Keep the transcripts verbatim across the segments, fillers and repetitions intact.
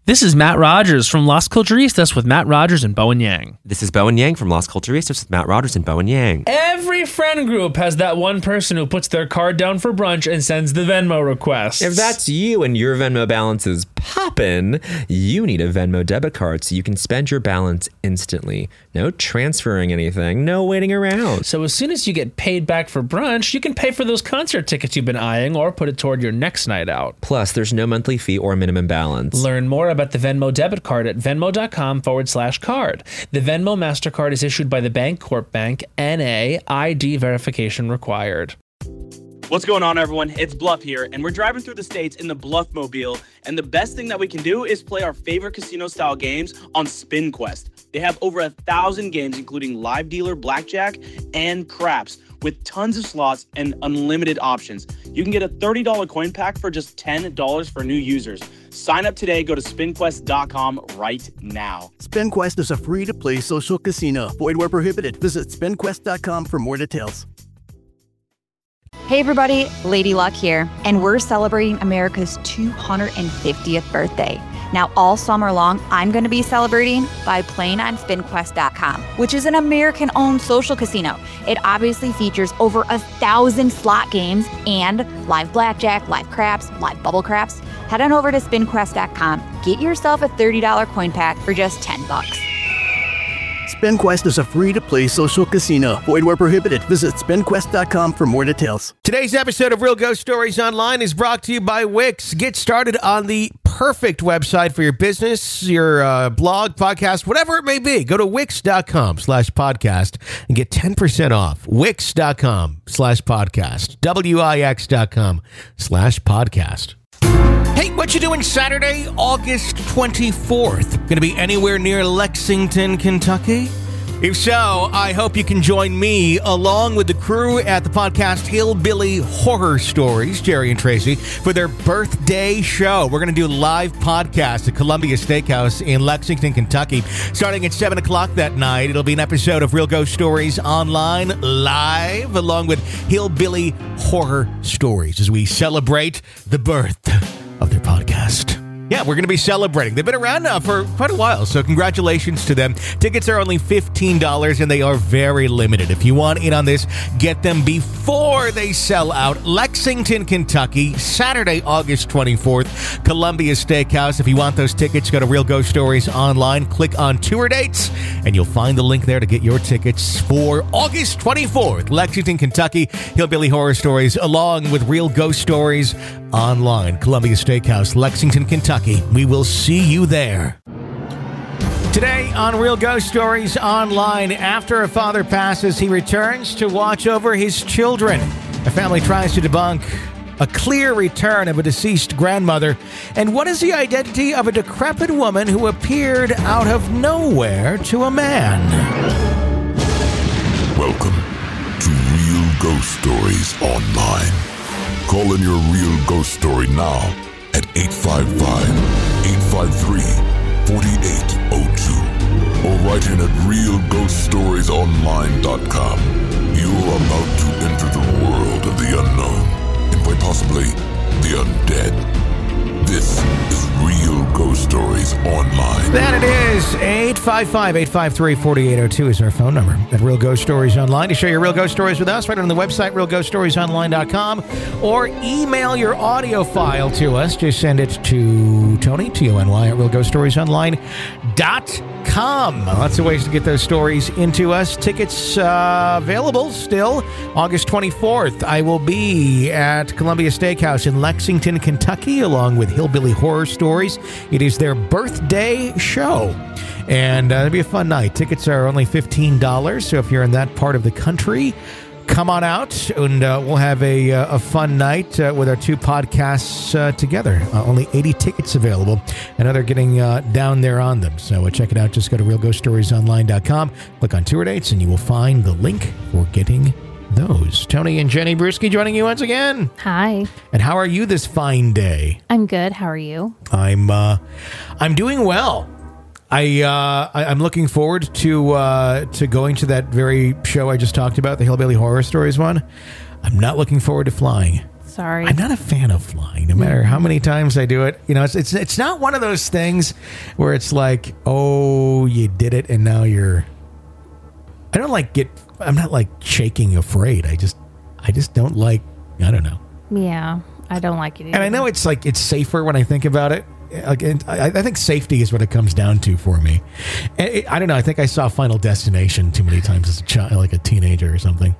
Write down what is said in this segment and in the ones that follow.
This is Matt Rogers from Las Culturistas with Matt Rogers and Bowen Yang. This is Bowen Yang from Las Culturistas with Matt Rogers and Bowen Yang. Every friend group has that one person who puts their card down for brunch and sends the Venmo request. If that's you and your Venmo balance is poppin', you need a Venmo debit card so you can spend your balance instantly. No transferring anything, no waiting around. So as soon as you get paid back for brunch, you can pay for those concert tickets you've been eyeing or put it toward your next night out. Plus, there's no monthly fee or minimum balance. Learn more about the Venmo debit card at venmo.com forward slash card. The Venmo MasterCard is issued by the Bancorp Bank, N A, I D verification required. What's going on, everyone? It's Bluff here, and we're driving through the states in the Bluff Mobile, and the best thing that we can do is play our favorite casino-style games on SpinQuest. They have over a thousand games, including live dealer, blackjack, and craps, with tons of slots and unlimited options. You can get a thirty dollars coin pack for just ten dollars for new users. Sign up today. Go to spin quest dot com right now. SpinQuest is a free-to-play social casino. Void where prohibited. Visit spin quest dot com for more details. Hey everybody, Lady Luck here, and we're celebrating America's two hundred fiftieth birthday. Now, all summer long, I'm going to be celebrating by playing on spin quest dot com, which is an American-owned social casino. It obviously features over a thousand slot games and live blackjack, live craps, live bubble craps. Head on over to spin quest dot com. Get yourself a thirty dollars coin pack for just ten bucks. SpinQuest is a free-to-play social casino. Void where prohibited. Visit spin quest dot com for more details. Today's episode of Real Ghost Stories Online is brought to you by Wix. Get started on the perfect website for your business, your uh, blog, podcast, whatever it may be. Go to wix.com slash podcast and get ten percent off. Wix.com slash podcast. W-I-X.com slash podcast. Hey, what you doing Saturday, August twenty-fourth? Going to be anywhere near Lexington, Kentucky? If so, I hope you can join me along with the crew at the podcast Hillbilly Horror Stories, Jerry and Tracy, for their birthday show. We're going to do a live podcast at Columbia Steakhouse in Lexington, Kentucky, starting at seven o'clock that night. It'll be an episode of Real Ghost Stories Online live, along with Hillbilly Horror Stories, as we celebrate the birth of their podcast. Yeah, we're going to be celebrating. They've been around now for quite a while, so congratulations to them. Tickets are only fifteen dollars, and they are very limited. If you want in on this, get them before they sell out. Lexington, Kentucky, Saturday, August twenty-fourth, Columbia Steakhouse. If you want those tickets, go to Real Ghost Stories Online, click on tour dates, and you'll find the link there to get your tickets for August twenty-fourth, Lexington, Kentucky, Hillbilly Horror Stories, along with Real Ghost Stories Online, Columbia Steakhouse, Lexington, Kentucky. We will see you there. Today on Real Ghost Stories Online, after a father passes, he returns to watch over his children. A family tries to debunk a clear return of a deceased grandmother. And what is the identity of a decrepit woman who appeared out of nowhere to a man? Welcome to Real Ghost Stories Online. Call in your real ghost story now at eight five five, eight five three, four eight zero two or write in at real ghost stories online dot com. You're about to enter the world of the unknown and quite possibly the undead. This is Real Ghost Stories Online. That it is. eight five five, eight five three, four eight zero two is our phone number at Real Ghost Stories Online. To share your real ghost stories with us, right on the website, real ghost stories online dot com, or email your audio file to us. Just send it to Tony, T O N Y, at real ghost stories online dot com. Lots of ways to get those stories into us. Tickets uh, available still. August twenty-fourth, I will be at Columbia Steakhouse in Lexington, Kentucky, along with Hillbilly Horror Stories. It is their birthday show, and uh, it'll be a fun night. Tickets are only fifteen dollars, so if you're in that part of the country, come on out, and uh, we'll have a, uh, a fun night uh, with our two podcasts uh, together. Uh, only eighty tickets available. I know they're getting uh, down there on them, so uh, check it out. Just go to real ghost stories online dot com, click on tour dates, and you will find the link for getting those. Tony and Jenny Bruschi joining you once again. Hi. And how are you this fine day? I'm good. How are you? I'm uh, I'm doing well. I, uh, I I'm looking forward to uh, to going to that very show I just talked about, the Hillbilly Horror Stories one. I'm not looking forward to flying. Sorry. I'm not a fan of flying, no matter how many times I do it. You know, it's it's it's not one of those things where it's like, oh, you did it, and now you're. I don't like get. I'm not like shaking afraid. I just, I just don't like. I don't know. Yeah, I don't like it either. And I know it's like it's safer when I think about it. Like, I, I think safety is what it comes down to for me. And it, I don't know. I think I saw Final Destination too many times as a child, like a teenager or something.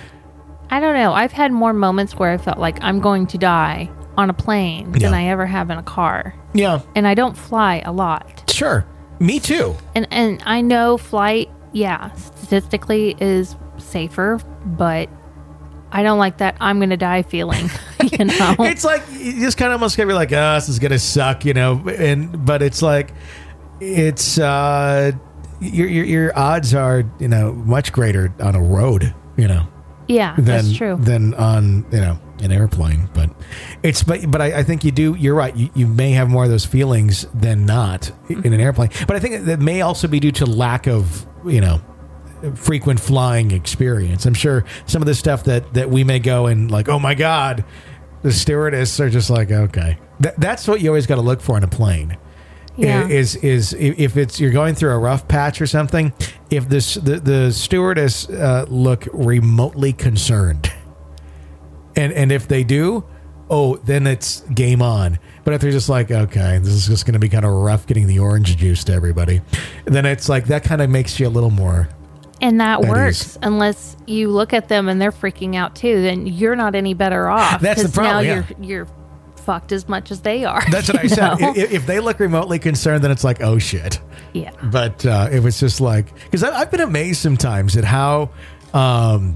I don't know. I've had more moments where I felt like I'm going to die on a plane Yeah. than I ever have in a car. Yeah, And I don't fly a lot. sure. Me too. And and I know flight, yeah, statistically is safer, but I don't like that I'm going to die feeling, you know? It's like you just kind of almost gonna be like, oh, this is gonna suck, you know. And but it's like it's uh, your your your odds are, you know, much greater on a road, you know. Yeah, than, that's true. Than on, you know, an airplane. But it's but but I, I think you do. You're right. You, you may have more of those feelings than not in an airplane. But I think that may also be due to lack of, you know, frequent flying experience. I'm sure some of the stuff that that we may go and like, oh my God, the stewardess are just like, okay. Th- that's what you always got to look for in a plane. Yeah. Is is if it's you're going through a rough patch or something, if this the the stewardess uh, look remotely concerned, and and if they do, oh, then it's game on. But if they're just like, okay, this is just going to be kind of rough getting the orange juice to everybody, then it's like that kind of makes you a little more. And that That works is- unless you look at them and they're freaking out too. Then you're not any better off. That's the 'cause problem, Now yeah. you're you're fucked as much as they are. That's what I you said. know? If, if they look remotely concerned, then it's like, oh shit. Yeah. But uh, it was just like, because I've been amazed sometimes at how, um,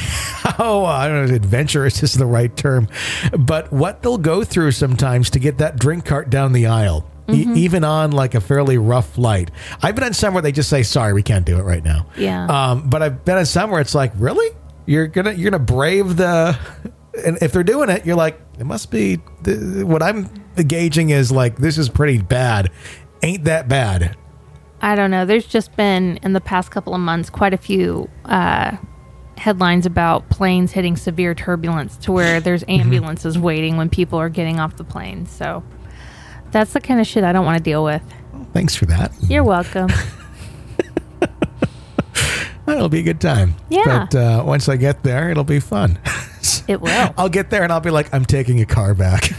how I don't know, adventurous is the right term, but what they'll go through sometimes to get that drink cart down the aisle, e- even on like a fairly rough flight. I've been on some where they just say, "Sorry, we can't do it right now." Yeah. Um, but I've been on some where it's like, really, you're gonna you're gonna brave the. And if they're doing it, you're like, it must be. Th- what I'm gauging is like, this is pretty bad. Ain't that bad? I don't know. There's just been in the past couple of months quite a few uh, headlines about planes hitting severe turbulence to where there's ambulances waiting when people are getting off the plane. So that's the kind of shit I don't want to deal with. Thanks for that. You're welcome. It'll be a good time. Yeah. But uh, once I get there, it'll be fun. It will. I'll get there and I'll be like, I'm taking a car back.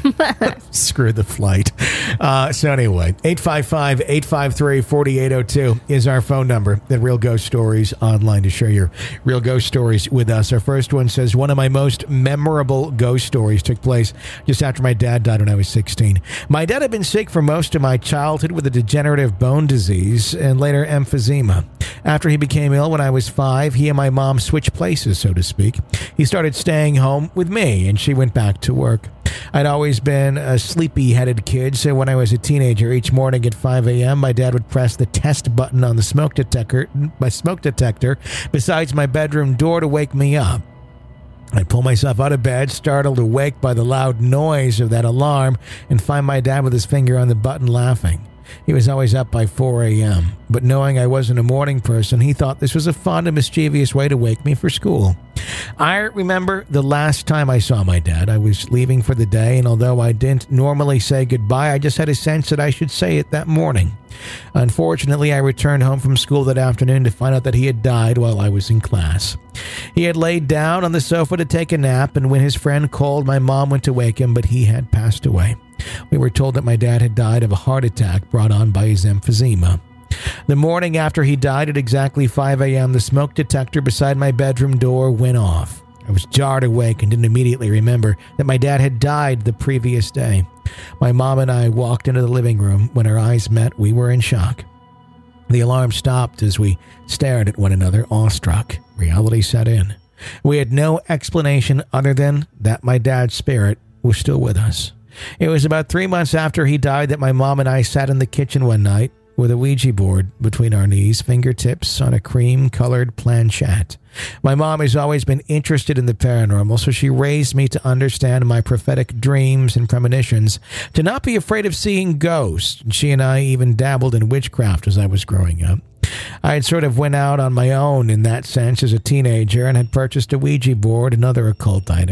Screw the flight. Uh, so anyway, eight five five, eight five three, four eight zero two is our phone number at Real Ghost Stories Online to share your real ghost stories with us. Our first one says, one of my most memorable ghost stories took place just after my dad died when I was sixteen. My dad had been sick for most of my childhood with a degenerative bone disease and later emphysema. After he became ill when I was five, he and my mom switched places, so to speak. He started staying home with me, and she went back to work. I'd always been a sleepy-headed kid, so when I was a teenager, each morning at five a.m., my dad would press the test button on the smoke detector, my smoke detector besides my bedroom door to wake me up. I'd pull myself out of bed, startled awake by the loud noise of that alarm, and find my dad with his finger on the button laughing. He was always up by four a.m., but knowing I wasn't a morning person, he thought this was a fun and mischievous way to wake me for school. I remember the last time I saw my dad. I was leaving for the day, and although I didn't normally say goodbye, I just had a sense that I should say it that morning. Unfortunately, I returned home from school that afternoon to find out that he had died while I was in class. He had laid down on the sofa to take a nap, and when his friend called, my mom went to wake him, but he had passed away. We were told that my dad had died of a heart attack brought on by his emphysema. The morning after he died at exactly five a.m., the smoke detector beside my bedroom door went off. I was jarred awake and didn't immediately remember that my dad had died the previous day. My mom and I walked into the living room. When our eyes met, we were in shock. The alarm stopped as we stared at one another, awestruck. Reality set in. We had no explanation other than that my dad's spirit was still with us. It was about three months after he died that my mom and I sat in the kitchen one night with a Ouija board between our knees, fingertips on a cream-colored planchette. My mom has always been interested in the paranormal, so she raised me to understand my prophetic dreams and premonitions, to not be afraid of seeing ghosts. She and I even dabbled in witchcraft as I was growing up. I had sort of went out on my own in that sense as a teenager and had purchased a Ouija board and other occult items.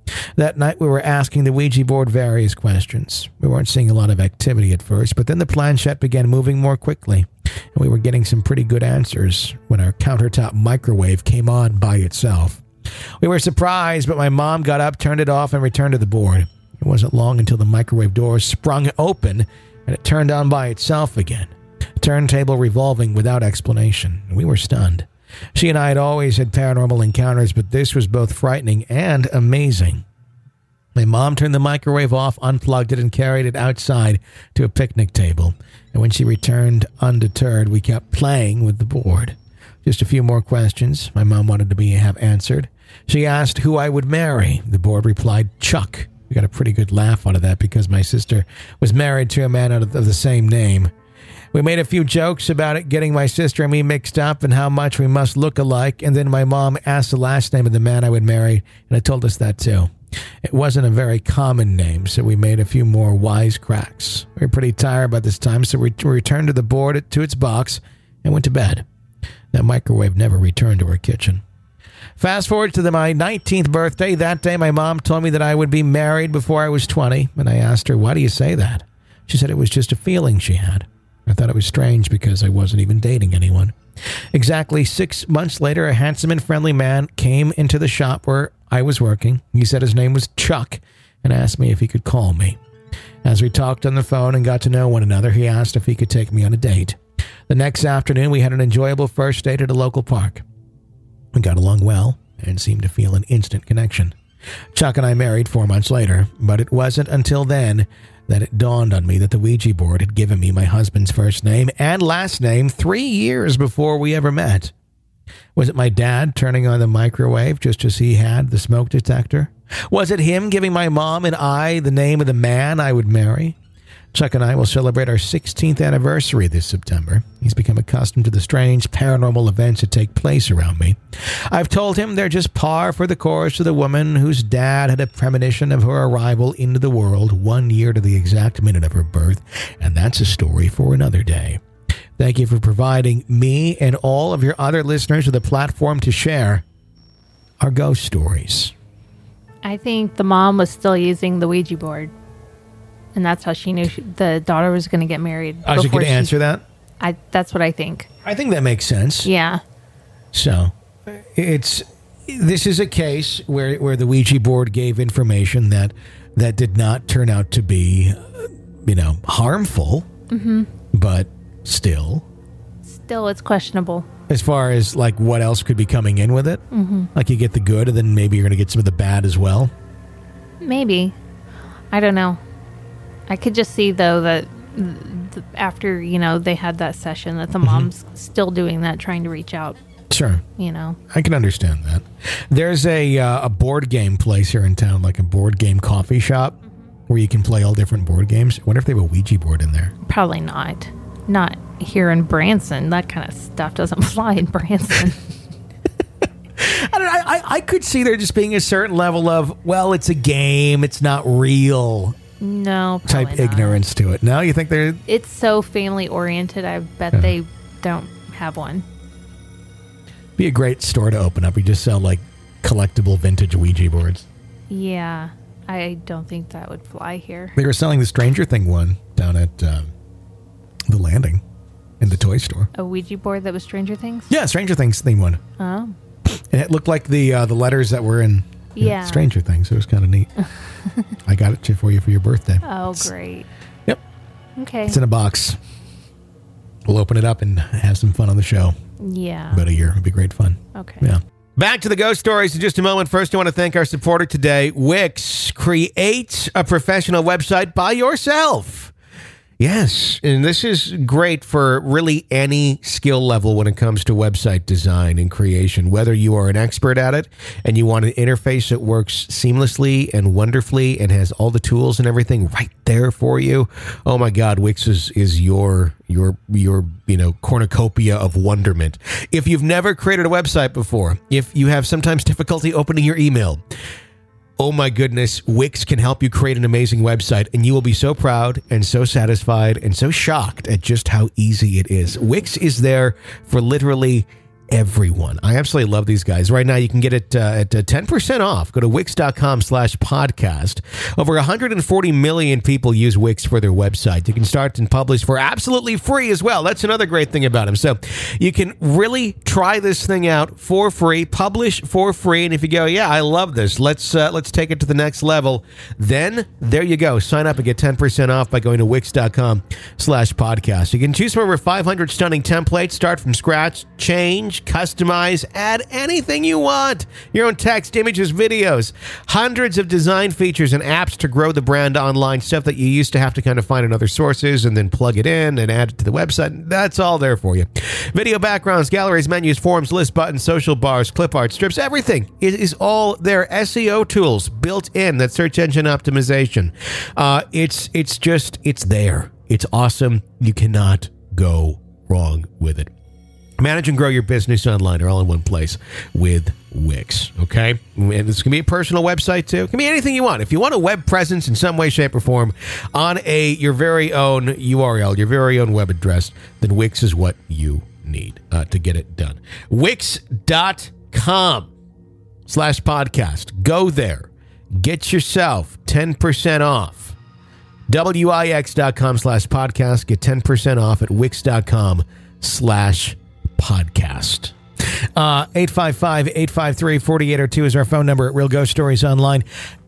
That night, we were asking the Ouija board various questions. We weren't seeing a lot of activity at first, but then the planchette began moving more quickly, and we were getting some pretty good answers when our countertop microwave came on by itself. We were surprised, but my mom got up, turned it off, and returned to the board. It wasn't long until the microwave door sprung open, and it turned on by itself again. Turntable revolving without explanation. We were stunned. She and I had always had paranormal encounters, but this was both frightening and amazing. My mom turned the microwave off, unplugged it, and carried it outside to a picnic table. And when she returned undeterred, we kept playing with the board. Just a few more questions my mom wanted to be have answered. She asked who I would marry. The board replied, Chuck. We got a pretty good laugh out of that because my sister was married to a man of the same name. We made a few jokes about it getting my sister and me mixed up and how much we must look alike, and then my mom asked the last name of the man I would marry, and it told us that too. It wasn't a very common name, so we made a few more wisecracks. We were pretty tired by this time, so we returned to the board to its box and went to bed. That microwave never returned to our kitchen. Fast forward to the, my nineteenth birthday. That day, my mom told me that I would be married before I was twenty, and I asked her, why do you say that? She said it was just a feeling she had. I thought it was strange because I wasn't even dating anyone. Exactly six months later, a handsome and friendly man came into the shop where I was working. He said his name was Chuck and asked me if he could call me. As we talked on the phone and got to know one another, he asked if he could take me on a date. The next afternoon, we had an enjoyable first date at a local park. We got along well and seemed to feel an instant connection. Chuck and I married four months later, but it wasn't until then that it dawned on me that the Ouija board had given me my husband's first name and last name three years before we ever met. Was it my dad turning on the microwave just as he had the smoke detector? Was it him giving my mom and I the name of the man I would marry? Chuck and I will celebrate our sixteenth anniversary this September. He's become accustomed to the strange paranormal events that take place around me. I've told him they're just par for the course of the woman whose dad had a premonition of her arrival into the world one year to the exact minute of her birth, and that's a story for another day. Thank you for providing me and all of your other listeners with a platform to share our ghost stories. I think the mom was still using the Ouija board. And that's how she knew she, the daughter was going to get married. Oh, she could answer that? I. That's what I think. I think that makes sense. Yeah. So, it's this is a case where, where the Ouija board gave information that that did not turn out to be, you know, harmful. Mm-hmm. But still. Still, it's questionable. As far as, like, what else could be coming in with it? Mm-hmm. Like, you get the good, and then maybe you're going to get some of the bad as well? Maybe. I don't know. I could just see, though, that th- after, you know, they had that session, that the mm-hmm. mom's still doing that, trying to reach out. Sure. You know. I can understand that. There's a uh, a board game place here in town, like a board game coffee shop, mm-hmm. where you can play all different board games. I wonder if they have a Ouija board in there. Probably not. Not here in Branson. That kind of stuff doesn't fly in Branson. I, don't know, I, I could see there just being a certain level of, well, it's a game, it's not real. No, type not. Ignorance to it. No, you think they're... It's so family oriented. I bet yeah. they don't have one. Be a great store to open up. You just sell like collectible vintage Ouija boards. Yeah, I don't think that would fly here. They were selling the Stranger Thing one down at um, the Landing in the toy store. A Ouija board that was Stranger Things? Yeah, Stranger Things theme one. Oh. And it looked like the uh, the letters that were in yeah. know, Stranger Things. It was kind of neat. I got it for you for your birthday. Oh, great. Yep. Okay. It's in a box. We'll open it up and have some fun on the show. Yeah. About a year. It'll be great fun. Okay. Yeah. Back to the ghost stories in just a moment. First, I want to thank our supporter today, Wix. Create a professional website by yourself. Yes, and this is great for really any skill level when it comes to website design and creation. Whether you are an expert at it and you want an interface that works seamlessly and wonderfully and has all the tools and everything right there for you. Oh my God, Wix is, is your your your you know cornucopia of wonderment. If you've never created a website before, if you have sometimes difficulty opening your email, oh my goodness, Wix can help you create an amazing website, and you will be so proud and so satisfied and so shocked at just how easy it is. Wix is there for literally everyone. I absolutely love these guys. Right now, you can get it uh, at uh, ten percent off. Go to Wix.com slash podcast. Over one hundred forty million people use Wix for their website. You can start and publish for absolutely free as well. That's another great thing about them. So you can really try this thing out for free, publish for free, and if you go, yeah, I love this, let's uh, let's take it to the next level, then there you go. Sign up and get ten percent off by going to Wix.com slash podcast. You can choose from over five hundred stunning templates, start from scratch, change, customize, add anything you want. Your own text, images, videos, hundreds of design features and apps to grow the brand online, stuff that you used to have to kind of find in other sources and then plug it in and add it to the website. That's all there for you. Video backgrounds, galleries, menus, forms, list buttons, social bars, clip art, strips, everything. It is all there. S E O tools built in, that search engine optimization. Uh, it's, it's just, it's there. It's awesome. You cannot go wrong with it. Manage and grow your business online are all in one place with Wix, okay? And this can be a personal website, too. It can be anything you want. If you want a web presence in some way, shape, or form on a your very own U R L, your very own web address, then Wix is what you need uh, to get it done. Wix.com slash podcast. Go there. Get yourself ten percent off. Wix.com slash podcast. Get ten percent off at Wix.com slash podcast. Uh, eight five five, eight five three, four eight zero two is our phone number at Real Ghost Stories Online.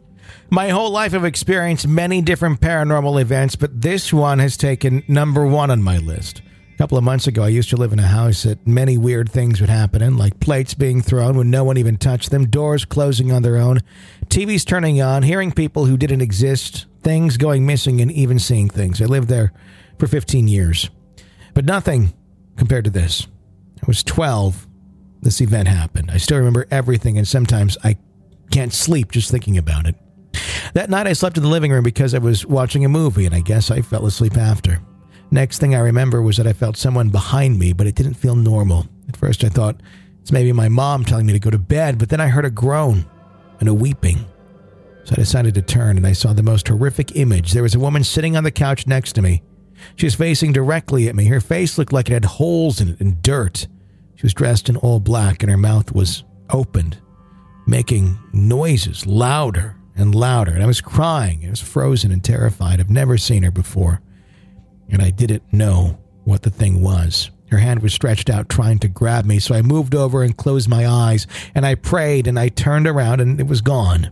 My whole life I've experienced many different paranormal events, but this one has taken number one on my list. A couple of months ago, I used to live in a house that many weird things would happen in, like plates being thrown when no one even touched them, doors closing on their own, T Vs turning on, hearing people who didn't exist, things going missing, and even seeing things. I lived there for fifteen years. But nothing compared to this. I was twelve. This event happened. I still remember everything, and sometimes I can't sleep just thinking about it. That night, I slept in the living room because I was watching a movie, and I guess I fell asleep after. Next thing I remember was that I felt someone behind me, but it didn't feel normal. At first, I thought it's maybe my mom telling me to go to bed, but then I heard a groan and a weeping. So I decided to turn, and I saw the most horrific image. There was a woman sitting on the couch next to me. She was facing directly at me. Her face looked like it had holes in it and dirt. She was dressed in all black, and her mouth was opened, making noises louder and louder. And I was crying. I was frozen and terrified. I've never seen her before, and I didn't know what the thing was. Her hand was stretched out, trying to grab me, so I moved over and closed my eyes, and I prayed, and I turned around, and it was gone.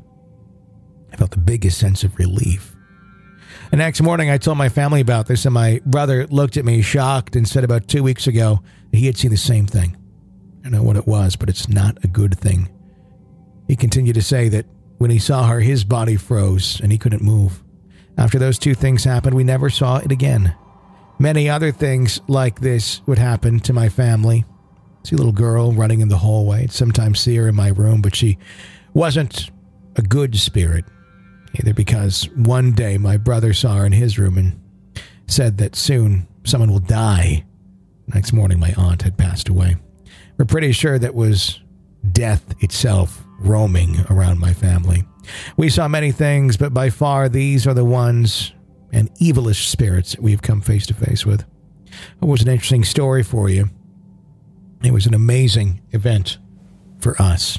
I felt the biggest sense of relief. The next morning, I told my family about this, and my brother looked at me shocked and said about two weeks ago that he had seen the same thing. I don't know what it was, but it's not a good thing. He continued to say that when he saw her, his body froze and he couldn't move. After those two things happened, we never saw it again. Many other things like this would happen to my family. See a little girl running in the hallway. I'd sometimes see her in my room, but she wasn't a good spirit. Either because one day my brother saw her in his room and said that soon someone will die. Next morning, my aunt had passed away. We're pretty sure that was death itself roaming around my family. We saw many things, but by far these are the ones and evilish spirits that we've come face to face with. It was an interesting story for you. It was an amazing event for us.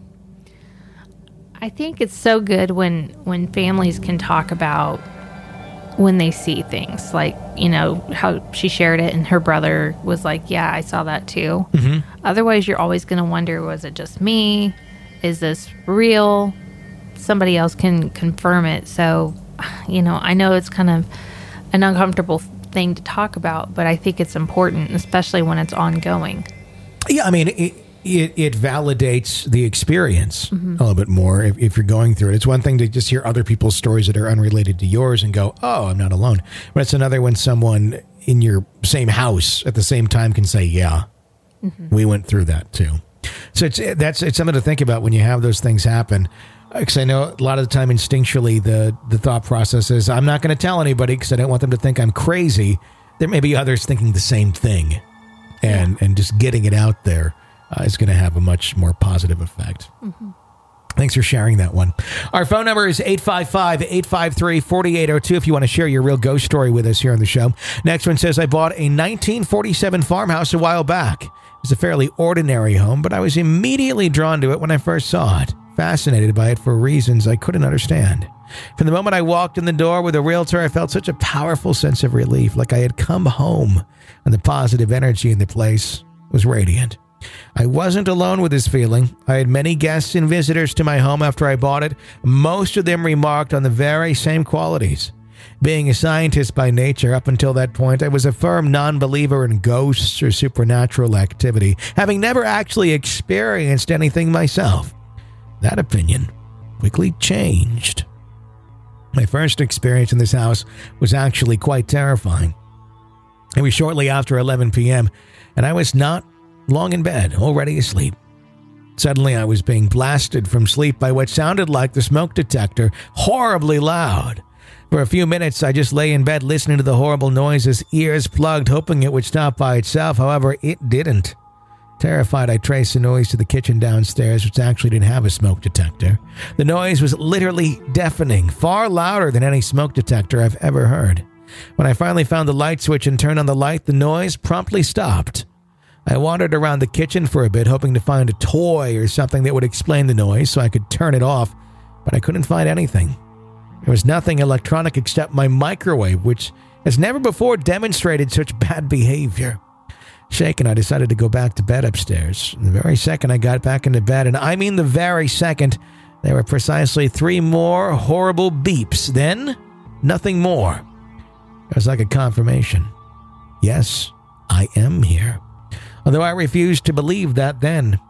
I think it's so good when when families can talk about when they see things, like, you know, how she shared it and her brother was like, yeah, I saw that too. Mm-hmm. Otherwise, you're always going to wonder, was it just me? Is this real? Somebody else can confirm it. So, you know, I know it's kind of an uncomfortable thing to talk about, but I think it's important, especially when it's ongoing. Yeah, I mean, it, it, it validates the experience mm-hmm. a little bit more if, if you're going through it. It's one thing to just hear other people's stories that are unrelated to yours and go, oh, I'm not alone. But it's another when someone in your same house at the same time can say, yeah, mm-hmm. we went through that too. So it's that's it's something to think about when you have those things happen. Because I know a lot of the time instinctually the, the thought process is, I'm not going to tell anybody because I don't want them to think I'm crazy. There may be others thinking the same thing. And, yeah. and just getting it out there uh, is going to have a much more positive effect. Mm-hmm. Thanks for sharing that one. Our phone number is eight five five, eight five three, four eight zero two if you want to share your real ghost story with us here on the show. Next one says, I bought a nineteen forty-seven farmhouse a while back. It was a fairly ordinary home, but I was immediately drawn to it when I first saw it, fascinated by it for reasons I couldn't understand. From the moment I walked in the door with a realtor, I felt such a powerful sense of relief, like I had come home, and the positive energy in the place was radiant. I wasn't alone with this feeling. I had many guests and visitors to my home after I bought it. Most of them remarked on the very same qualities. Being a scientist by nature, up until that point, I was a firm non-believer in ghosts or supernatural activity, having never actually experienced anything myself. That opinion quickly changed. My first experience in this house was actually quite terrifying. It was shortly after eleven p.m., and I was not long in bed, already asleep. Suddenly, I was being blasted from sleep by what sounded like the smoke detector, horribly loud. For a few minutes, I just lay in bed listening to the horrible noises, ears plugged, hoping it would stop by itself. However, it didn't. Terrified, I traced the noise to the kitchen downstairs, which actually didn't have a smoke detector. The noise was literally deafening, far louder than any smoke detector I've ever heard. When I finally found the light switch and turned on the light, the noise promptly stopped. I wandered around the kitchen for a bit, hoping to find a toy or something that would explain the noise so I could turn it off, but I couldn't find anything. There was nothing electronic except my microwave, which has never before demonstrated such bad behavior. Shaken, I decided to go back to bed upstairs. And the very second I got back into bed, and I mean the very second, there were precisely three more horrible beeps. Then, nothing more. It was like a confirmation. Yes, I am here. Although I refused to believe that then.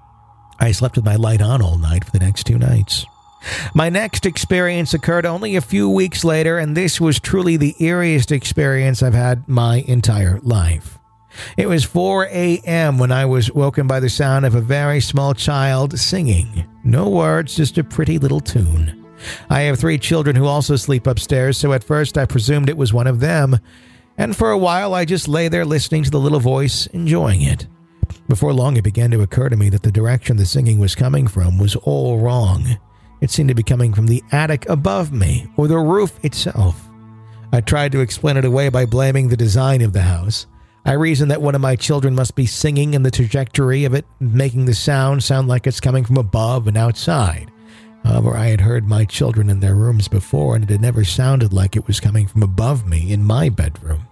I slept with my light on all night for the next two nights. My next experience occurred only a few weeks later, and this was truly the eeriest experience I've had my entire life. It was four a.m. when I was woken by the sound of a very small child singing. No words, just a pretty little tune. I have three children who also sleep upstairs, so at first I presumed it was one of them, and for a while I just lay there listening to the little voice, enjoying it. Before long, it began to occur to me that the direction the singing was coming from was all wrong. It seemed to be coming from the attic above me, or the roof itself. I tried to explain it away by blaming the design of the house. I reasoned that one of my children must be singing in the trajectory of it, making the sound sound like it's coming from above and outside. However, I had heard my children in their rooms before, and it had never sounded like it was coming from above me in my bedroom.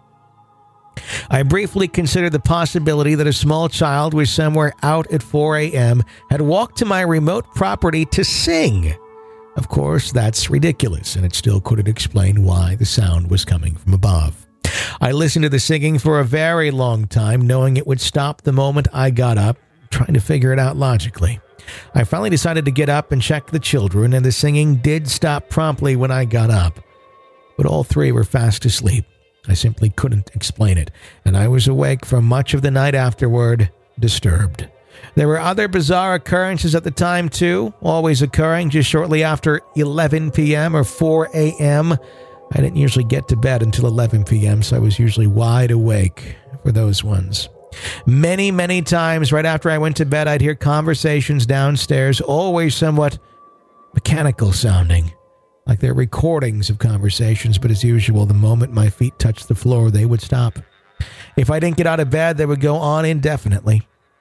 I briefly considered the possibility that a small child was somewhere out at four a.m., had walked to my remote property to sing. Of course, that's ridiculous, and it still couldn't explain why the sound was coming from above. I listened to the singing for a very long time, knowing it would stop the moment I got up, trying to figure it out logically. I finally decided to get up and check the children, and the singing did stop promptly when I got up. But all three were fast asleep. I simply couldn't explain it, and I was awake for much of the night afterward, disturbed. There were other bizarre occurrences at the time, too, always occurring just shortly after eleven p.m. or four a.m., I didn't usually get to bed until eleven p.m., so I was usually wide awake for those ones. Many, many times right after I went to bed, I'd hear conversations downstairs, always somewhat mechanical sounding, like they're recordings of conversations, but as usual, the moment my feet touched the floor, they would stop. If I didn't get out of bed, they would go on indefinitely.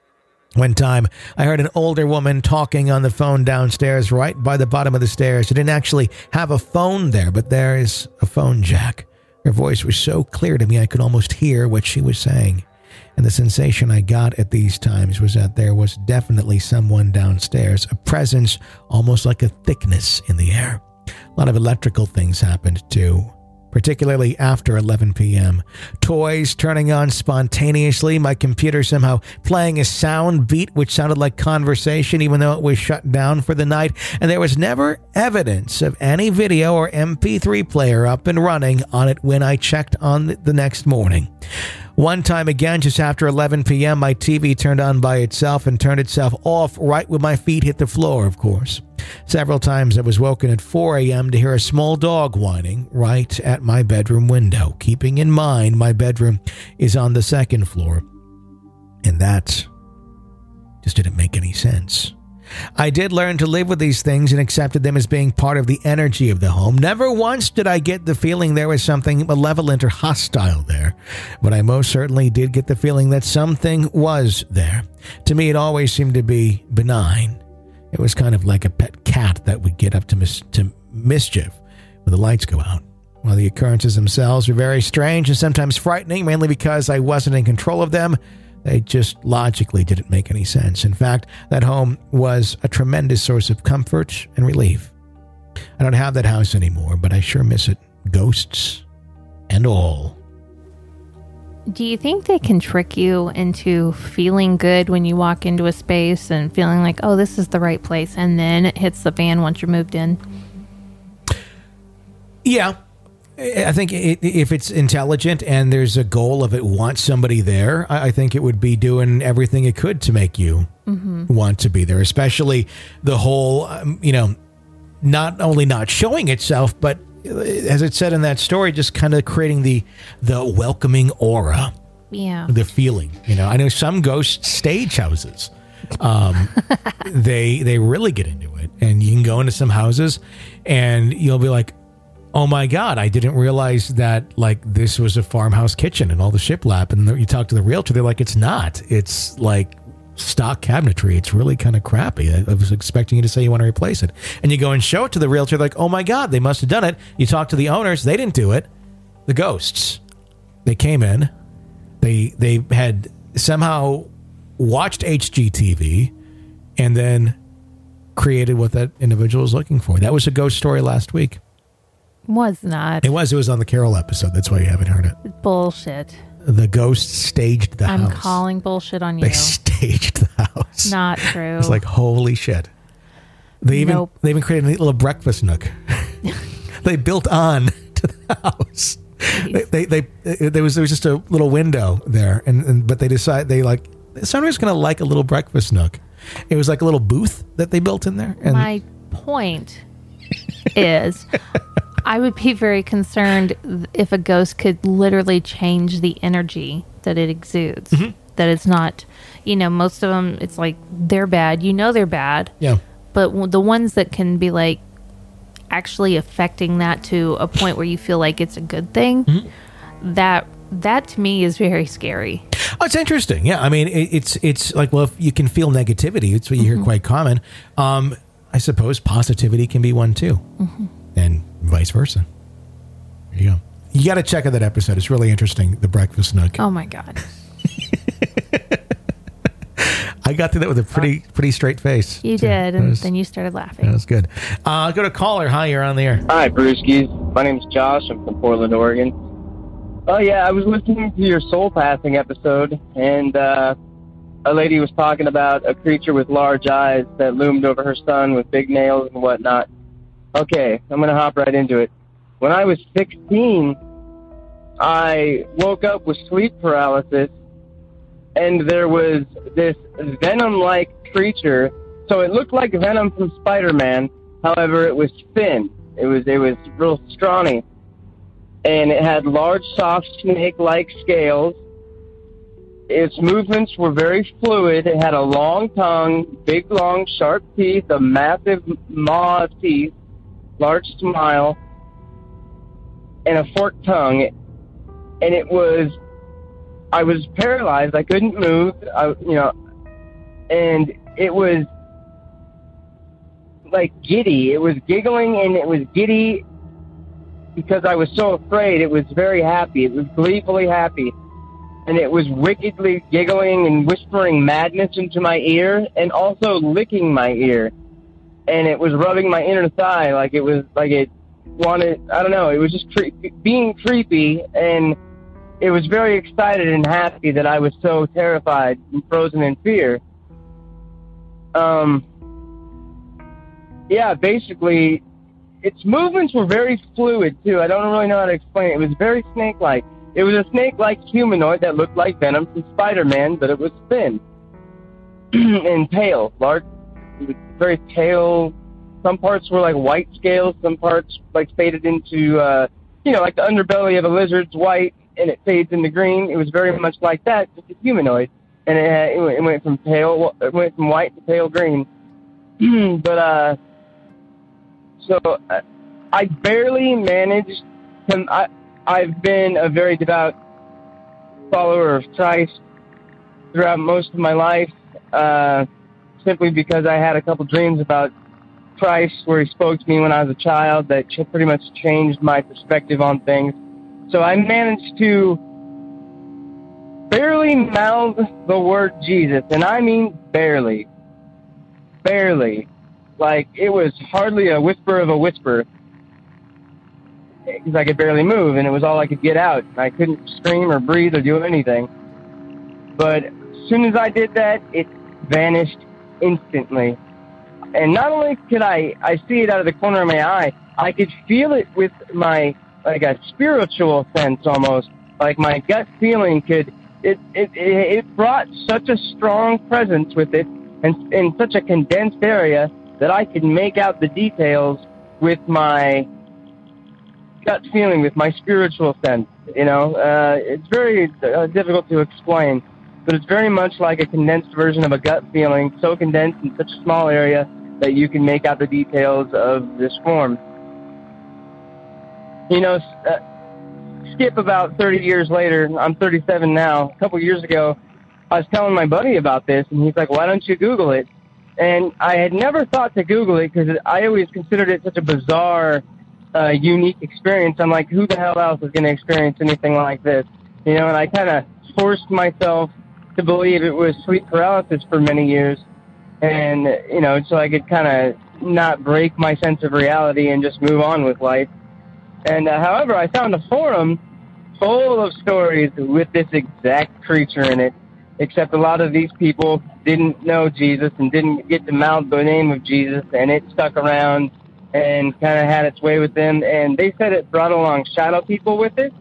One time, I heard an older woman talking on the phone downstairs right by the bottom of the stairs. She didn't actually have a phone there, but there is a phone jack. Her voice was so clear to me I could almost hear what she was saying. And the sensation I got at these times was that there was definitely someone downstairs, a presence almost like a thickness in the air. A lot of electrical things happened too, particularly after eleven p.m. Toys turning on spontaneously, my computer somehow playing a sound beat which sounded like conversation even though it was shut down for the night, and there was never evidence of any video or M P three player up and running on it when I checked on the next morning. One time again, just after eleven p.m., my T V turned on by itself and turned itself off right when my feet hit the floor, of course. Several times I was woken at four a.m. to hear a small dog whining right at my bedroom window, keeping in mind my bedroom is on the second floor. And that just didn't make any sense. I did learn to live with these things and accepted them as being part of the energy of the home. Never once did I get the feeling there was something malevolent or hostile there, but I most certainly did get the feeling that something was there. To me, it always seemed to be benign. It was kind of like a pet cat that would get up to, mis- to mischief when the lights go out. While the occurrences themselves were very strange and sometimes frightening, mainly because I wasn't in control of them, they just logically didn't make any sense. In fact, that home was a tremendous source of comfort and relief. I don't have that house anymore, but I sure miss it. Ghosts and all. Do you think they can trick you into feeling good when you walk into a space and feeling like, oh, this is the right place, and then it hits the fan once you're moved in? Yeah. I think if it's intelligent and there's a goal of it wants somebody there, I think it would be doing everything it could to make you mm-hmm. want to be there, especially the whole, um, you know, not only not showing itself, but as it said in that story, just kind of creating the the welcoming aura. Yeah. The feeling. You know, I know some ghost stage houses, um, they they really get into it. And you can go into some houses and you'll be like, oh my God, I didn't realize that like this was a farmhouse kitchen and all the shiplap. And then you talk to the realtor, they're like, it's not. It's like stock cabinetry. It's really kind of crappy. I, I was expecting you to say you want to replace it. And you go and show it to the realtor, like, oh my God, they must have done it. You talk to the owners, they didn't do it. The ghosts, they came in, they they had somehow watched H G T V and then created what that individual was looking for. That was a ghost story last week. Was not. It was. It was on the Carol episode. That's why you haven't heard it. Bullshit. The ghosts staged the I'm house. I'm calling bullshit on you. They staged the house. Not true. It's like, holy shit. They even nope. they even created a little breakfast nook. They built on to the house. They, they, they, there was there was just a little window there, and, and but they decided they like somebody's gonna like a little breakfast nook. It was like a little booth that they built in there. And my point is, I would be very concerned if a ghost could literally change the energy that it exudes. Mm-hmm. That it's not, you know, most of them, it's like they're bad. You know they're bad. Yeah. But the ones that can be like actually affecting that to a point where you feel like it's a good thing, mm-hmm. that that to me is very scary. Oh, it's interesting. Yeah, I mean, it, it's it's like, well, if you can feel negativity, it's what you mm-hmm. hear quite common. Um, I suppose positivity can be one too, mm-hmm. and vice versa. There you go. You got to check out that episode. It's really interesting. The Breakfast Nook. Oh my God. I got through that with a pretty pretty straight face. You too. did, and was, then you started laughing. That was good. Uh, go to caller. Hi, you're on the air. Hi, Brewskis. My name's Josh. I'm from Portland, Oregon. Oh, yeah, I was listening to your Soul Passing episode, and uh, a lady was talking about a creature with large eyes that loomed over her son with big nails and whatnot. Okay, I'm going to hop right into it. When I was sixteen, I woke up with sleep paralysis, and there was this Venom-like creature. So it looked like Venom from Spider-Man. However, it was thin. It was it was real scrawny. And it had large, soft, snake-like scales. Its movements were very fluid. It had a long tongue, big, long, sharp teeth, a massive maw of teeth, large smile, and a forked tongue. And it was, I was paralyzed. I couldn't move, I, you know, and it was like giddy. It was giggling and it was giddy because I was so afraid. It was very happy. It was gleefully happy. And it was wickedly giggling and whispering madness into my ear and also licking my ear. And it was rubbing my inner thigh like it was, like it wanted, I don't know, it was just cre- being creepy. And it was very excited and happy that I was so terrified and frozen in fear. Um, yeah, basically, its movements were very fluid, too. I don't really know how to explain it. It was very snake-like. It was a snake-like humanoid that looked like Venom from Spider-Man, but it was thin and pale. Large, it was very pale. Some parts were like white scales. Some parts like faded into, uh, you know, like the underbelly of a lizard's white, and it fades into green. It was very much like that, just a humanoid. And it, had, it went from pale, it went from white to pale green. but uh, so uh, I barely managed to. I, I've been a very devout follower of Christ throughout most of my life, uh, simply because I had a couple dreams about Christ where he spoke to me when I was a child that ch- pretty much changed my perspective on things. So I managed to barely mouth the word Jesus, and I mean barely. Barely. Like, it was hardly a whisper of a whisper, because I could barely move, and it was all I could get out. I couldn't scream or breathe or do anything. But as soon as I did that, it vanished instantly. And not only could I, I see it out of the corner of my eye, I could feel it with my, like a spiritual sense almost. Like my gut feeling could, it, it, it brought such a strong presence with it, and in such a condensed area, that I could make out the details with my gut feeling, with my spiritual sense. You know, uh, it's very uh, difficult to explain, but it's very much like a condensed version of a gut feeling, so condensed in such a small area that you can make out the details of this form. You know, uh, skip about thirty years later, I'm thirty-seven now. A couple years ago, I was telling my buddy about this, and he's like, why don't you Google it? And I had never thought to Google it because I always considered it such a bizarre, uh, unique experience. I'm like, who the hell else is going to experience anything like this? You know, and I kind of forced myself to believe it was sleep paralysis for many years. And, you know, so I could kind of not break my sense of reality and just move on with life. And, uh, however, I found a forum full of stories with this exact creature in it, except a lot of these people didn't know Jesus and didn't get to mouth the name of Jesus, and it stuck around and kind of had its way with them. And they said it brought along shadow people with it.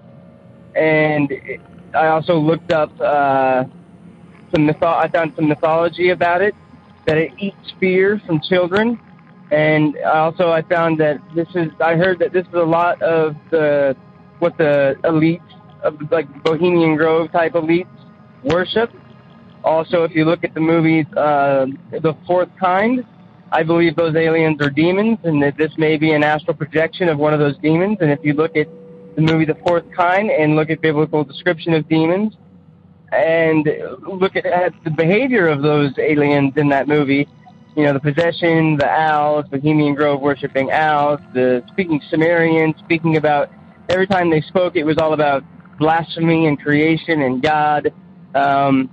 And it, I also looked up uh, some mytho- I found some mythology about it, that it eats fear from children. And also I found that this is, I heard that this is a lot of the, what the elites of like Bohemian Grove type elites worship. Also, if you look at the movies, uh, The Fourth Kind, I believe those aliens are demons, and that this may be an astral projection of one of those demons. And if you look at the movie The Fourth Kind and look at biblical description of demons and look at, at the behavior of those aliens in that movie, you know, the possession, the owls, Bohemian Grove worshiping owls, the speaking Sumerian, speaking about, every time they spoke, it was all about blasphemy and creation and God. Um,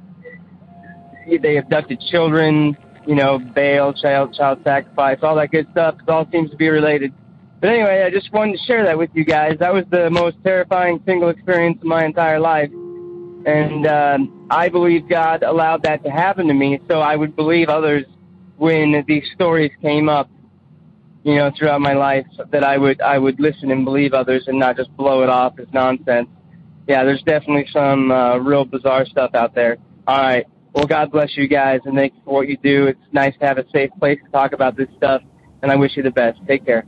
they abducted children, you know, Baal, child, child sacrifice, all that good stuff. It all seems to be related. But anyway, I just wanted to share that with you guys. That was the most terrifying single experience of my entire life. And um, I believe God allowed that to happen to me so I would believe others when these stories came up, you know, throughout my life, that I would I would listen and believe others and not just blow it off as nonsense. Yeah, there's definitely some uh, real bizarre stuff out there. All right. Well, God bless you guys, and thank you for what you do. It's nice to have a safe place to talk about this stuff, and I wish you the best. Take care.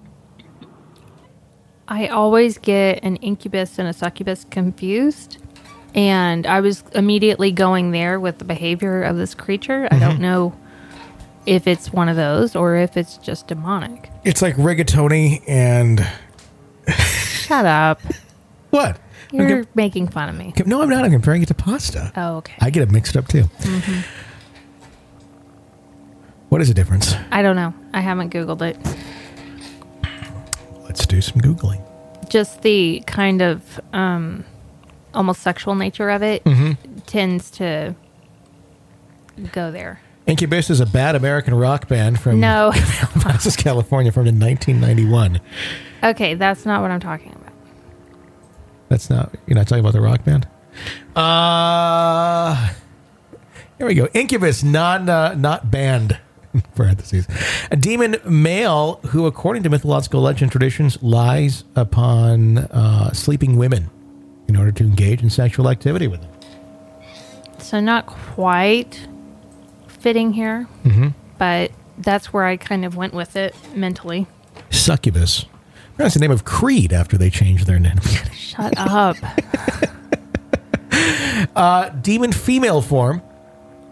I always get an incubus and a succubus confused, and I was immediately going there with the behavior of this creature. Mm-hmm. I don't know if it's one of those or if it's just demonic. It's like rigatoni and... Shut up. What? You're comp- making fun of me. No, I'm not. I'm comparing it to pasta. Oh, okay. I get it mixed up, too. Mm-hmm. What is the difference? I don't know. I haven't Googled it. Let's do some Googling. Just the kind of um, almost sexual nature of it mm-hmm. tends to go there. Incubus is a bad American rock band from no. Calabasas, California, from nineteen ninety-one. Okay, that's not what I'm talking about. That's not, you're not talking about the rock band? Uh, here we go. Incubus, non, uh, not band, parentheses. A demon male who, according to mythological legend traditions, lies upon uh, sleeping women in order to engage in sexual activity with them. So not quite fitting here, mm-hmm. but that's where I kind of went with it mentally. Succubus. That's the name of Creed after they changed their name. Shut up. uh, demon female form.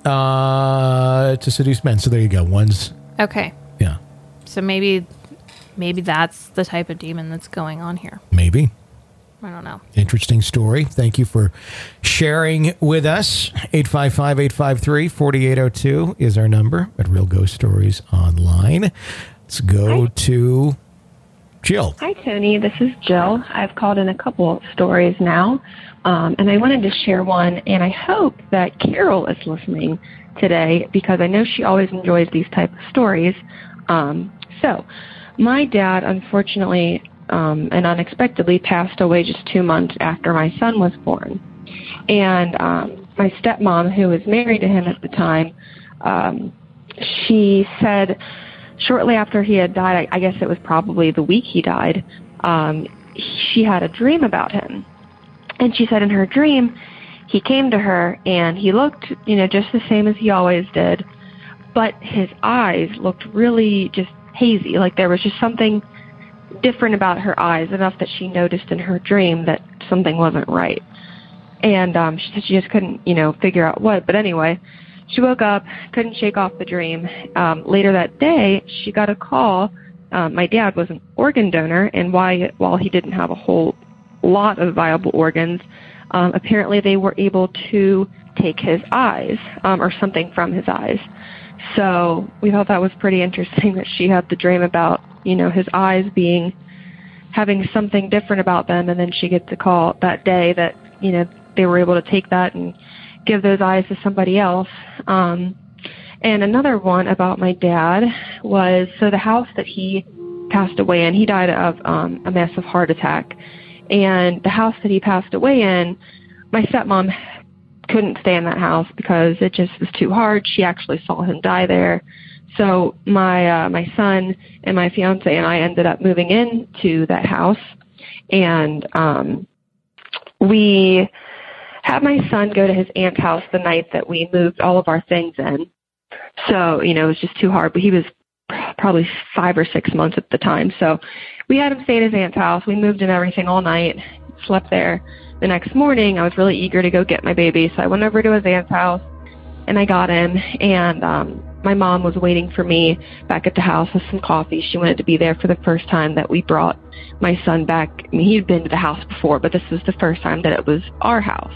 uh, to seduce men. So there you go. One's, Okay. yeah, So maybe maybe that's the type of demon that's going on here. maybe. I don't know. Interesting story. Thank you for sharing with us. eight five five, eight five three, four eight zero two is our number at Real Ghost Stories Online. Let's go to Jill. Hi, Tony. This is Jill. I've called in a couple stories now, um, and I wanted to share one, and I hope that Carol is listening today because I know she always enjoys these type of stories. Um, so, my dad, unfortunately, um, and unexpectedly passed away just two months after my son was born. And um, my stepmom, who was married to him at the time, um, she said shortly after he had died, I, I guess it was probably the week he died, um, she had a dream about him. And she said in her dream, he came to her and he looked, you know, just the same as he always did, but his eyes looked really just hazy. Like there was just something different about her eyes, enough that she noticed in her dream that something wasn't right. And um, she said she just couldn't, you know, figure out what. But anyway, she woke up, couldn't shake off the dream. Um, later that day, she got a call. Um, my dad was an organ donor, and why, while he didn't have a whole lot of viable organs, um, apparently they were able to take his eyes, um, or something from his eyes. So we thought that was pretty interesting that she had the dream about, you know, his eyes being, having something different about them, and then she gets a call that day that, you know, they were able to take that and give those eyes to somebody else. Um, and another one about my dad was, so the house that he passed away in, he died of um, a massive heart attack. And the house that he passed away in, my stepmom couldn't stay in that house because it just was too hard. She actually saw him die there. So my uh, my son and my fiance and I ended up moving into that house. And um, we had my son go to his aunt's house the night that we moved all of our things in. So, you know, it was just too hard. But he was probably five or six months at the time. So we had him stay at his aunt's house. We moved in everything all night, slept there. The next morning, I was really eager to go get my baby. So I went over to his aunt's house, and I got him. And um, my mom was waiting for me back at the house with some coffee. She wanted to be there for the first time that we brought my son back. I mean, he'd been to the house before, but this was the first time that it was our house.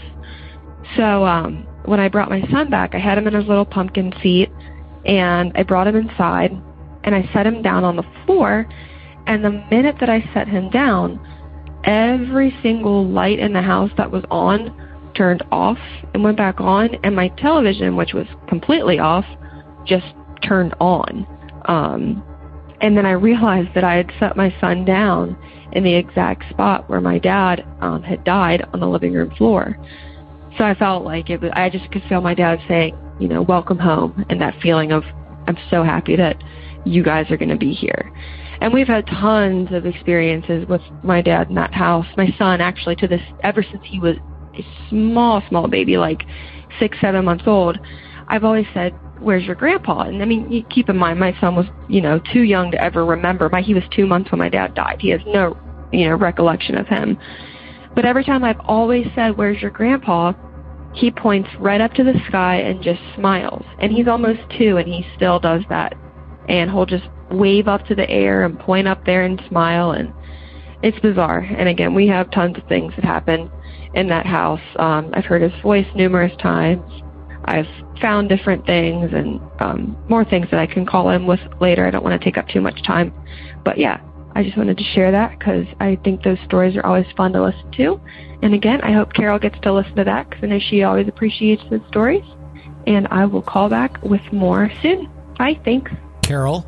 So um, when I brought my son back, I had him in his little pumpkin seat, and I brought him inside, and I set him down on the floor. And the minute that I set him down, every single light in the house that was on turned off and went back on, and my television, which was completely off, just turned on. Um, and then I realized that I had set my son down in the exact spot where my dad um, had died, on the living room floor. So I felt like it was, I just could feel my dad saying, you know, welcome home, and that feeling of, I'm so happy that you guys are going to be here. And we've had tons of experiences with my dad in that house. My son, actually, to this, ever since he was a small, small baby, like six, seven months old, I've always said, where's your grandpa? And I mean, you keep in mind, my son was, you know, too young to ever remember. My, he was two months when my dad died. He has no, you know, recollection of him. But every time I've always said, where's your grandpa? He points right up to the sky and just smiles. And he's almost two, and he still does that. And he'll just wave up to the air and point up there and smile, and it's bizarre. And again, we have tons of things that happen in that house. Um, I've heard his voice numerous times. I've found different things, and um, more things that I can call him with later. I don't want to take up too much time. But yeah, I just wanted to share that because I think those stories are always fun to listen to. And again, I hope Carol gets to listen to that because I know she always appreciates those stories. And I will call back with more soon. Bye, thanks. Carol?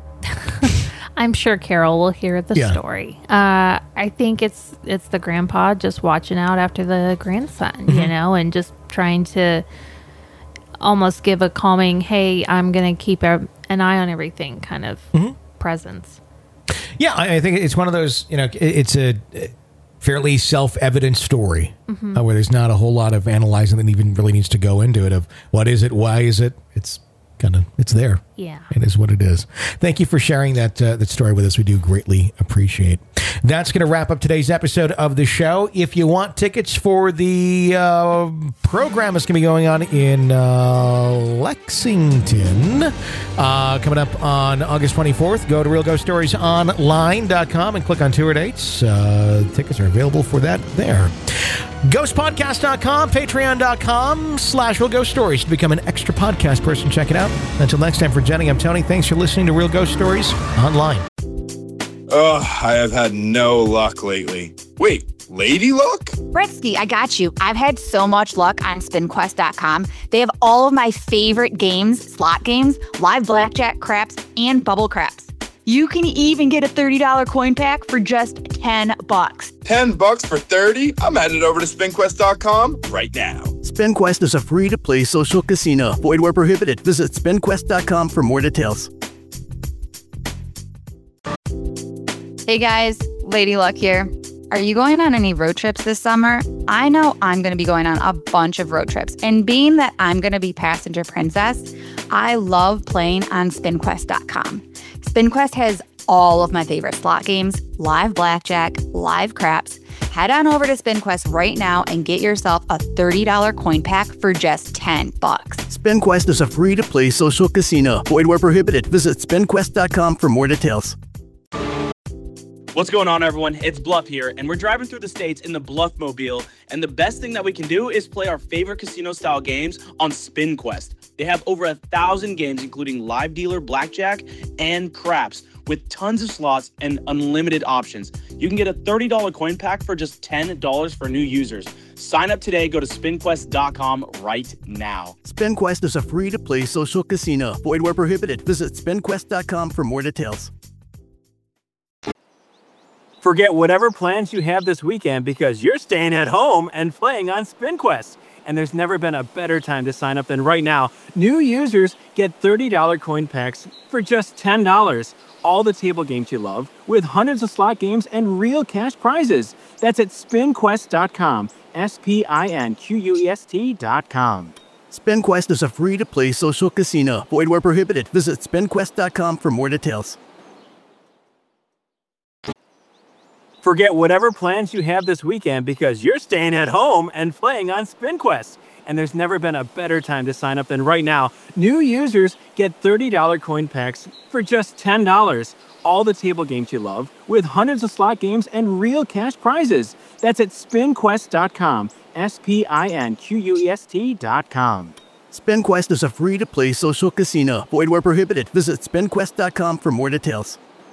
I'm sure Carol will hear the Yeah. story. Uh, I think it's it's the grandpa just watching out after the grandson, Mm-hmm. you know, and just trying to almost give a calming, hey, I'm going to keep a, an eye on everything kind of Mm-hmm. presence. Yeah, I, I think it's one of those, you know, it, it's a fairly self-evident story Mhm. uh, where there's not a whole lot of analyzing that even really needs to go into it of what is it, why is it, it's kind of, it's there Yeah. It is what it is. Thank you for sharing that uh, that story with us. We do greatly appreciate. That's going to wrap up today's episode of the show. If you want tickets for the uh, program that's going to be going on in uh, Lexington, uh, coming up on August twenty-fourth, go to real ghost stories online dot com and click on tour dates. Uh, tickets are available for that there. ghost podcast dot com, patreon dot com slash real ghost stories to become an extra podcast person. Check it out. Until next time, for Jenny, I'm Tony. Thanks for listening to Real Ghost Stories Online. Oh, I have had no luck lately. Wait, lady luck? Bretsky, I got you. I've had so much luck on spin quest dot com. They have all of my favorite games, slot games, live blackjack, craps, and bubble craps. You can even get a thirty dollars coin pack for just ten bucks. ten bucks for thirty? I'm headed over to spin quest dot com right now. SpinQuest is a free-to-play social casino. Void where prohibited. Visit spin quest dot com for more details. Hey guys, Lady Luck here. Are you going on any road trips this summer? I know I'm going to be going on a bunch of road trips. And being that I'm going to be passenger princess, I love playing on spin quest dot com. SpinQuest has all of my favorite slot games, live blackjack, live craps. Head on over to SpinQuest right now and get yourself a thirty dollars coin pack for just ten bucks. SpinQuest is a free-to-play social casino. Void where prohibited. Visit spin quest dot com for more details. What's going on, everyone? It's Bluff here, and we're driving through the states in the Bluff Mobile, and the best thing that we can do is play our favorite casino-style games on SpinQuest. They have over a thousand games, including live dealer, blackjack, and craps, with tons of slots and unlimited options. You can get a thirty dollars coin pack for just ten dollars for new users. Sign up today. Go to spin quest dot com right now. SpinQuest is a free-to-play social casino. Void where prohibited. Visit spin quest dot com for more details. Forget whatever plans you have this weekend because you're staying at home and playing on SpinQuest. And there's never been a better time to sign up than right now. New users get thirty dollars coin packs for just ten dollars. All the table games you love with hundreds of slot games and real cash prizes. That's at spin quest dot com. S P I N Q U E S T dot com. SpinQuest is a free-to-play social casino. Void where prohibited. Visit spin quest dot com for more details. Forget whatever plans you have this weekend because you're staying at home and playing on SpinQuest. And there's never been a better time to sign up than right now. New users get thirty dollars coin packs for just ten dollars. All the table games you love with hundreds of slot games and real cash prizes. That's at spin quest dot com. S P I N Q U E S T dot com. SpinQuest is a free-to-play social casino. Void where prohibited. Visit spin quest dot com for more details.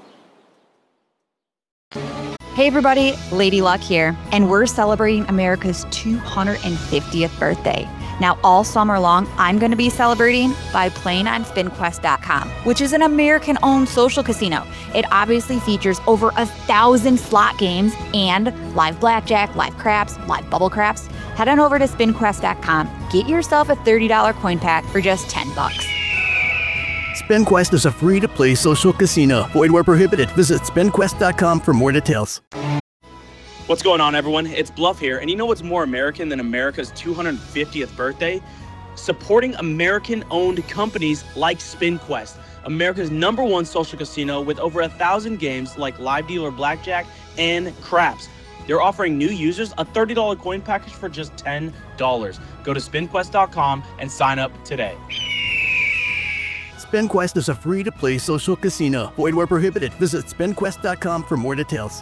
Hey everybody, Lady Luck here, and we're celebrating America's two hundred fiftieth birthday. Now all summer long, I'm going to be celebrating by playing on spin quest dot com, which is an American-owned social casino. It obviously features over a thousand slot games and live blackjack, live craps, live bubble craps. Head on over to spin quest dot com, get yourself a thirty dollars coin pack for just ten bucks. SpinQuest is a free-to-play social casino. Void where prohibited. Visit spin quest dot com for more details. What's going on, everyone? It's Bluff here, and you know what's more American than America's two hundred fiftieth birthday? Supporting American-owned companies like SpinQuest, America's number one social casino with over a thousand games like live dealer blackjack and craps. They're offering new users a thirty dollars coin package for just ten dollars. Go to spin quest dot com and sign up today. SpinQuest is a free-to-play social casino. Void where prohibited. Visit spin quest dot com for more details.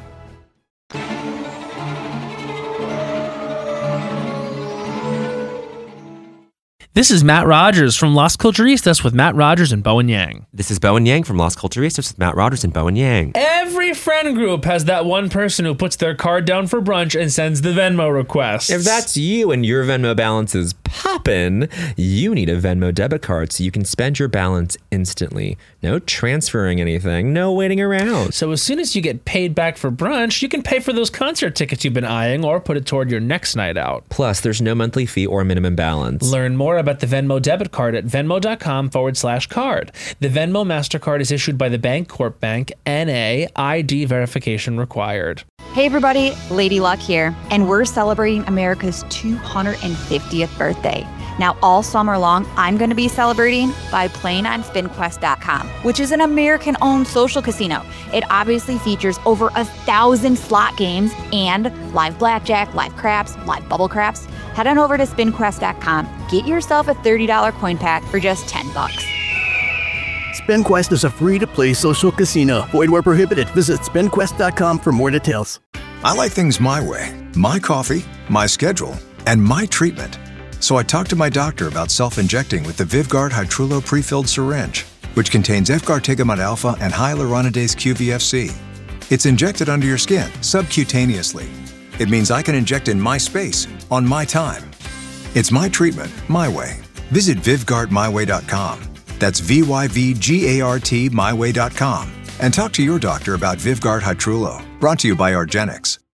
This is Matt Rogers from Las Culturistas with Matt Rogers and Bowen Yang. This is Bowen Yang from Las Culturistas with Matt Rogers and Bowen Yang. Every friend group has that one person who puts their card down for brunch and sends the Venmo request. If that's you and your Venmo balance is poppin', you need a Venmo debit card so you can spend your balance instantly. No transferring anything, no waiting around. So as soon as you get paid back for brunch, you can pay for those concert tickets you've been eyeing or put it toward your next night out. Plus, there's no monthly fee or minimum balance. Learn more about the Venmo debit card at venmo dot com forward slash card. The Venmo MasterCard is issued by the Bancorp Bank, N A, I D verification required. Hey everybody, Lady Luck here, and we're celebrating America's two hundred fiftieth birthday. Now, all summer long, I'm going to be celebrating by playing on spin quest dot com, which is an American-owned social casino. It obviously features over a thousand slot games and live blackjack, live craps, live bubble craps. Head on over to spin quest dot com. Get yourself a thirty dollars coin pack for just ten bucks. SpinQuest is a free-to-play social casino. Void where prohibited. Visit spin quest dot com for more details. I like things my way. My coffee, my schedule, and my treatment. So I talked to my doctor about self-injecting with the Vyvgart Hytrulo pre-filled syringe, which contains efgartigimod alpha and hyaluronidase Q V F C. It's injected under your skin, subcutaneously. It means I can inject in my space, on my time. It's my treatment, my way. Visit Vyvgart my way dot com. That's V Y V G A R T my way dot com. And talk to your doctor about Vyvgart Hytrulo. Brought to you by argenx.